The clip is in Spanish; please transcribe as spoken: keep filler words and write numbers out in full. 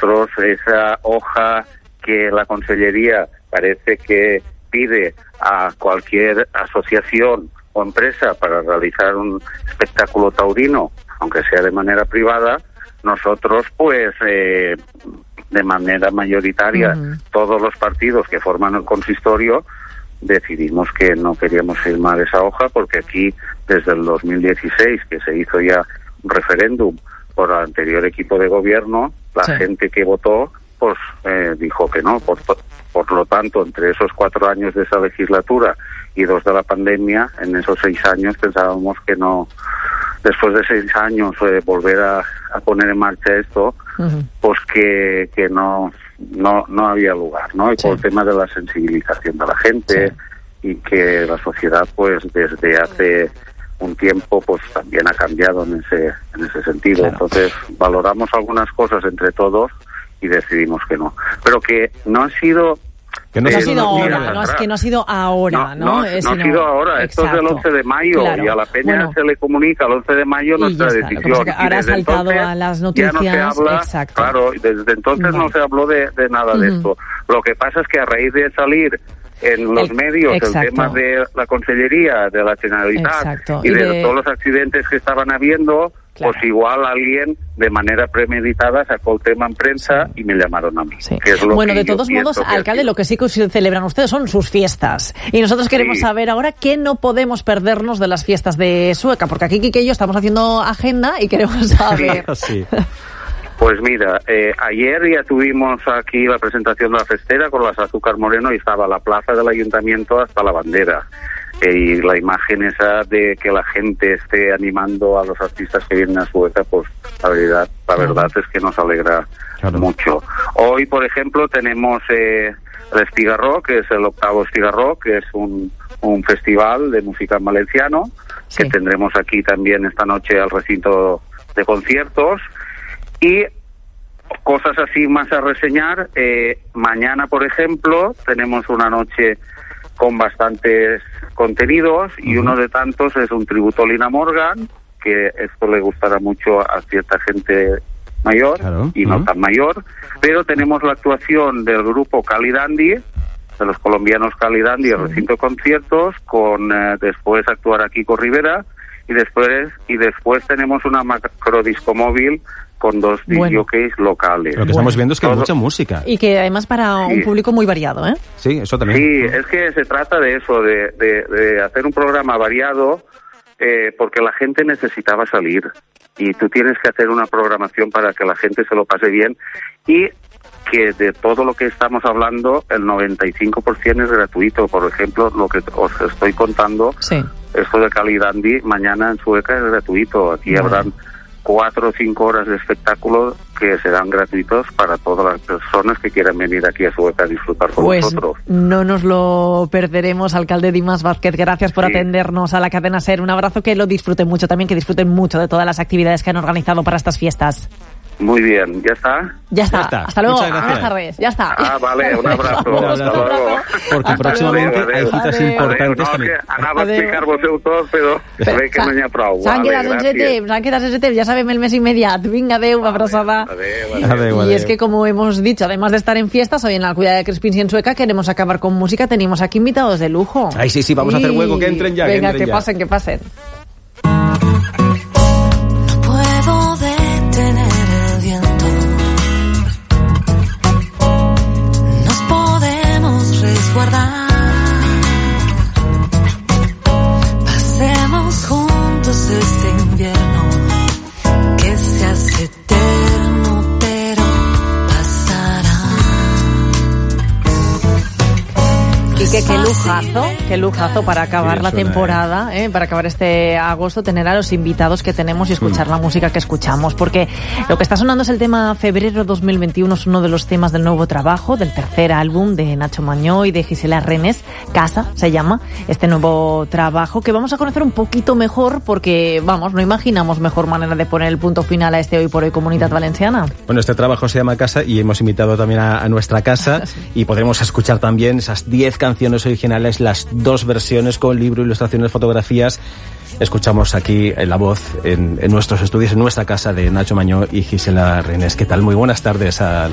nosotros esa hoja que la Consellería parece que pide a cualquier asociación o empresa para realizar un espectáculo taurino, aunque sea de manera privada, nosotros pues eh, de manera mayoritaria, uh-huh. todos los partidos que forman el consistorio decidimos que no queríamos firmar esa hoja, porque aquí desde el dos mil dieciséis, que se hizo ya un referéndum por el anterior equipo de gobierno, la sí. gente que votó pues eh, dijo que no. Por, por lo tanto, entre esos cuatro años de esa legislatura y dos de la pandemia, en esos seis años pensábamos que no, después de seis años eh, volver a, a poner en marcha esto, uh-huh. pues que, que no, no, no había lugar, ¿no? Y sí. por el tema de la sensibilización de la gente sí. y que la sociedad pues desde hace un tiempo pues también ha cambiado en ese, en ese sentido. Claro. Entonces valoramos algunas cosas entre todos y decidimos que no. Pero que no ha sido... Que no, eh, ha sido ahora, no, es que no ha sido ahora, ¿no? No, no, eh, no sino... ha sido ahora, esto Exacto. es del once de mayo, claro. y a la Peña bueno, se le comunica el once de mayo nuestra decisión. Ahora ha saltado a las noticias, ya no se habla, exacto. Claro, desde entonces vale. no se habló de, de nada uh-huh. de esto. Lo que pasa es que a raíz de salir en los el, medios exacto. el tema de la Consellería, de la Generalitat exacto. y, y de, de todos los accidentes que estaban habiendo, claro. pues igual alguien de manera premeditada sacó el tema en prensa sí. y me llamaron a mí. Sí. Que es lo bueno, que de todos modos, alcalde, lo que sí que celebran ustedes son sus fiestas. Y nosotros queremos sí. saber ahora qué no podemos perdernos de las fiestas de Sueca, porque aquí Quique y yo estamos haciendo agenda y queremos saber... Sí. Pues mira, eh, ayer ya tuvimos aquí la presentación de la festera con las Azúcar Moreno y estaba la plaza del ayuntamiento hasta la bandera. Eh, y la imagen esa de que la gente esté animando a los artistas que vienen a Sueca, pues la verdad, la verdad es que nos alegra claro. mucho. Hoy, por ejemplo, tenemos eh, el Estigarrock, que es el octavo Estigarrock, que es un, un festival de música en valenciano, sí. que tendremos aquí también esta noche al recinto de conciertos. Y cosas así más a reseñar. Eh, mañana, por ejemplo, tenemos una noche con bastantes contenidos y uh-huh. uno de tantos es un tributo a Lina Morgan, que esto le gustará mucho a cierta gente mayor claro. y uh-huh. no tan mayor. Pero tenemos la actuación del grupo Cali Dandy, de los colombianos Cali Dandy, sí. el recinto de conciertos, con eh, después actuar aquí con Rivera y después y después tenemos una macro disco móvil con dos bueno. D Js locales. Lo que estamos viendo es que hay mucha música. Y que además para sí. un público muy variado, ¿eh? Sí, eso también. Sí, es que se trata de eso, de, de, de hacer un programa variado, eh, porque la gente necesitaba salir. Y tú tienes que hacer una programación para que la gente se lo pase bien. Y que de todo lo que estamos hablando, el noventa y cinco por ciento es gratuito. Por ejemplo, lo que os estoy contando, sí. esto de Cali Dandy, mañana en Sueca es gratuito. Aquí bueno. habrán cuatro o cinco horas de espectáculo que serán gratuitos para todas las personas que quieran venir aquí a Sueca a disfrutar con pues nosotros. No nos lo perderemos, alcalde Dimas Vázquez. Gracias por sí. atendernos a la cadena SER. Un abrazo, que lo disfruten mucho también, que disfruten mucho de todas las actividades que han organizado para estas fiestas. Muy bien, ¿ya está? Ya está, ya está. Hasta luego, buenas tardes, ya está. Ah, vale, un abrazo. Un abrazo. Hasta luego. Porque hasta próximamente luego. hay citas Adeu. importantes Adeu, también. No, que anava a explicar-vos tot, però ve que no n'hi ha prou. S'han Vale, quedat sense temps, s'han quedat sense temps, ya sabem el mes inmediat. Venga, adeu, abrazada. Adeu, adeu. adeu, adeu. Y es que, como hemos dicho, además de estar en fiestas, hoy en la Cuida de Crespins y en Sueca, queremos acabar con música. Tenemos aquí invitados de lujo. Ay, sí, sí, vamos sí. a hacer hueco, que entren ya. Venga, que, entren que ya. pasen, que pasen. No puedo detener el viento. Nos podemos resguardar. Pasemos juntos este invierno que se hace eterno, pero pasará. Y que qué lujazo, qué lujazo para acabar Sí, la suena, temporada, ¿eh? para acabar este agosto, tener a los invitados que tenemos y escuchar mm. la música que escuchamos, porque lo que está sonando es el tema Febrero dos mil veintiuno, es uno de los temas del nuevo trabajo, del tercer álbum de Nacho Mañó y de Gisela Renes, Casa se llama, este nuevo trabajo, que vamos a conocer un poquito mejor, porque, vamos, no imaginamos mejor manera de poner el punto final a este Hoy por Hoy Comunitat mm. Valenciana. Bueno, este trabajo se llama Casa y hemos invitado también a, a nuestra casa sí. y podremos escuchar también esas diez canciones originales, las dos versiones con libro, ilustraciones, fotografías. Escuchamos aquí la voz en, en nuestros estudios, en nuestra casa, de Nacho Mañó y Gisela Renes. ¿Qué tal? Muy buenas tardes a